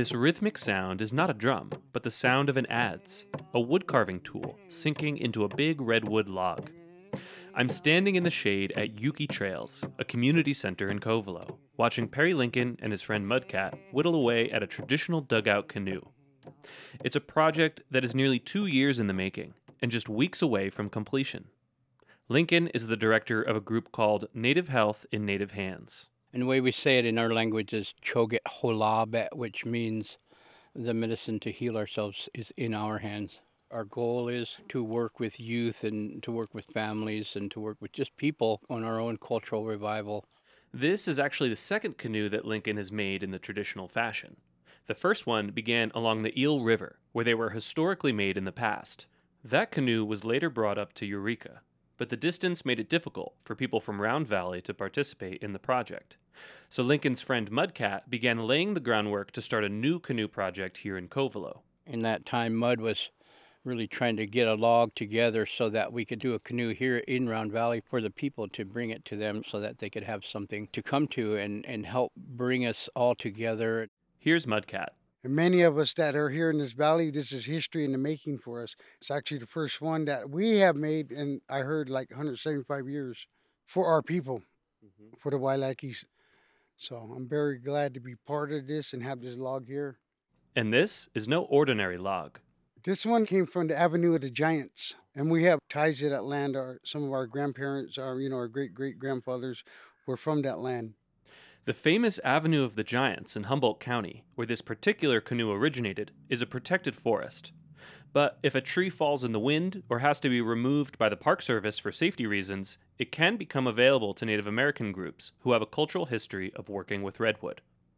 This rhythmic sound is not a drum, but the sound of an adze, a wood carving tool sinking into a big redwood log. I'm standing in the shade at Yuki Trails, a community center in Covelo, watching Perry Lincoln and his friend Mudcat whittle away at a traditional dugout canoe. It's a project that is nearly 2 years in the making and just weeks away from completion. Lincoln is the director of a group called Native Health in Native Hands. And the way we say it in our language is choget holabe, which means the medicine to heal ourselves is in our hands. Our goal is to work with youth and to work with families and to work with just people on our own cultural revival. This is actually the second canoe that Lincoln has made in the traditional fashion. The first one began along the Eel River, where they were historically made in the past. That canoe was later brought up to Eureka, but the distance made it difficult for people from Round Valley to participate in the project. So Lincoln's friend Mudcat began laying the groundwork to start a new canoe project here in Covelo. In that time, Mud was really trying to get a log together so that we could do a canoe here in Round Valley for the people to bring it to them so that they could have something to come to and help bring us all together. Here's Mudcat. And many of us that are here in this valley, this is history in the making for us. It's actually the first one that we have made, and I heard like 175 years for our people, for the Wailakis. So I'm very glad to be part of this and have this log here. And this is no ordinary log. This one came from the Avenue of the Giants, and we have ties to that land. Some of our grandparents, our great great grandfathers, were from that land. The famous Avenue of the Giants in Humboldt County, where this particular canoe originated, is a protected forest. But if a tree falls in the wind or has to be removed by the Park Service for safety reasons, it can become available to Native American groups who have a cultural history of working with redwood.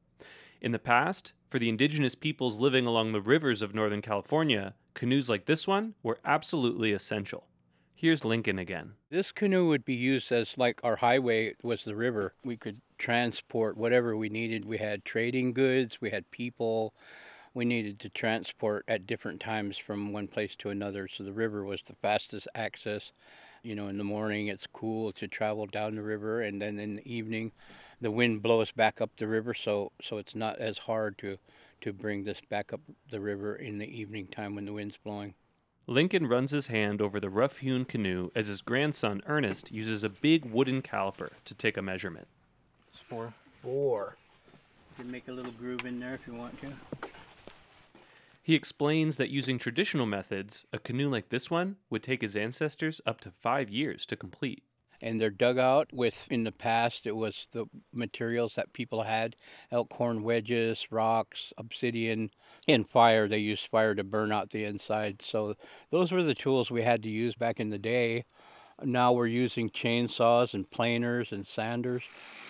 In the past, for the indigenous peoples living along the rivers of Northern California, canoes like this one were absolutely essential. Here's Lincoln again. This canoe would be used as like our highway was the river. We could transport whatever we needed. We had trading goods, we had people. We needed to transport at different times from one place to another. So the river was the fastest access. In the morning it's cool to travel down the river, and then in the evening the wind blows back up the river, so it's not as hard to bring this back up the river in the evening time when the wind's blowing. Lincoln runs his hand over the rough-hewn canoe as his grandson Ernest uses a big wooden caliper to take a measurement. It's 4. You can make a little groove in there if you want to. He explains that using traditional methods, a canoe like this one would take his ancestors up to 5 years to complete. And they're dug out with, in the past, it was the materials that people had: elkhorn wedges, rocks, obsidian, and fire. They used fire to burn out the inside. So those were the tools we had to use back in the day. Now we're using chainsaws and planers and sanders.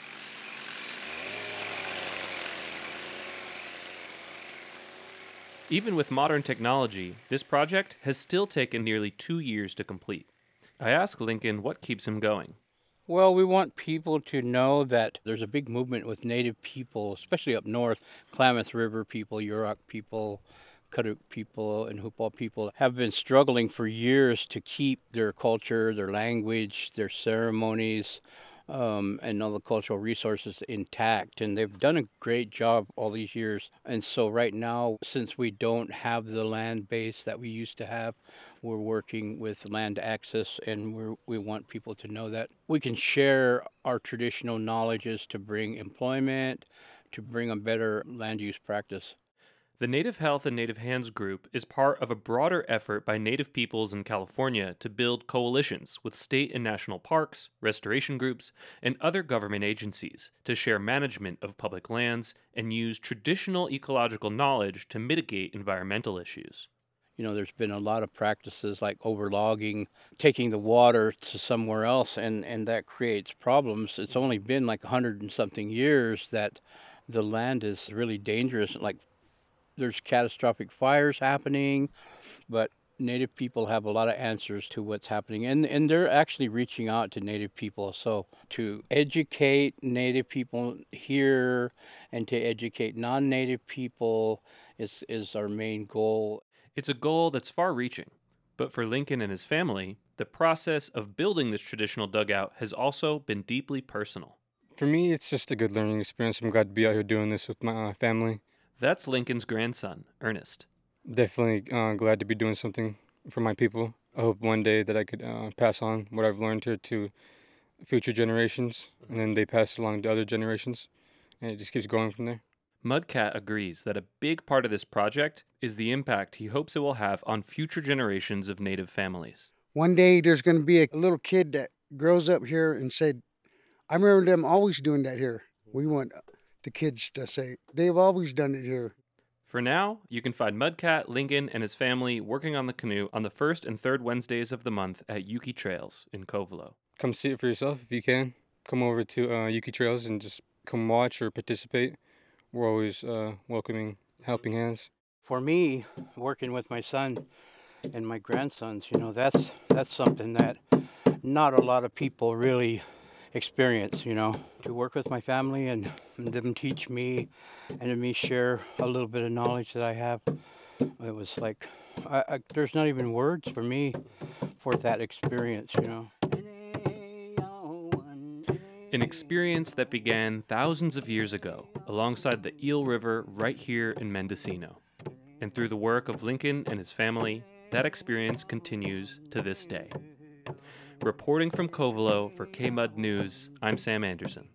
Even with modern technology, this project has still taken nearly 2 years to complete. I ask Lincoln what keeps him going. Well, we want people to know that there's a big movement with Native people, especially up north. Klamath River people, Yurok people, Karuk people, and Hoopaw people have been struggling for years to keep their culture, their language, their ceremonies, and all the cultural resources intact. And they've done a great job all these years. And so right now, since we don't have the land base that we used to have, we're working with land access, and we want people to know that we can share our traditional knowledges to bring employment, to bring a better land use practice. The Native Health and Native Hands group is part of a broader effort by Native peoples in California to build coalitions with state and national parks, restoration groups, and other government agencies to share management of public lands and use traditional ecological knowledge to mitigate environmental issues. There's been a lot of practices like overlogging, taking the water to somewhere else, and that creates problems. It's only been like 100 and something years that the land is really dangerous. Like, there's catastrophic fires happening, but Native people have a lot of answers to what's happening, and they're actually reaching out to Native people. So to educate Native people here and to educate non-Native people is our main goal. It's a goal that's far reaching, but for Lincoln and his family, the process of building this traditional dugout has also been deeply personal. For me, it's just a good learning experience. I'm glad to be out here doing this with my family. That's Lincoln's grandson, Ernest. Definitely glad to be doing something for my people. I hope one day that I could pass on what I've learned here to future generations, and then they pass it along to other generations, and it just keeps going from there. Mudcat agrees that a big part of this project is the impact he hopes it will have on future generations of Native families. One day there's going to be a little kid that grows up here and said, I remember them always doing that here. We want the kids to say, they've always done it here. For now, you can find Mudcat, Lincoln, and his family working on the canoe on the first and third Wednesdays of the month at Yuki Trails in Covelo. Come see it for yourself if you can. Come over to Yuki Trails and just come watch or participate. We're always welcoming helping hands. For me, working with my son and my grandsons, that's something that not a lot of people really experience, to work with my family and them teach me and to me share a little bit of knowledge that I have. It was like, there's not even words for me for that experience, An experience that began thousands of years ago alongside the Eel River right here in Mendocino. And through the work of Lincoln and his family, that experience continues to this day. Reporting from Covelo for KMUD News, I'm Sam Anderson.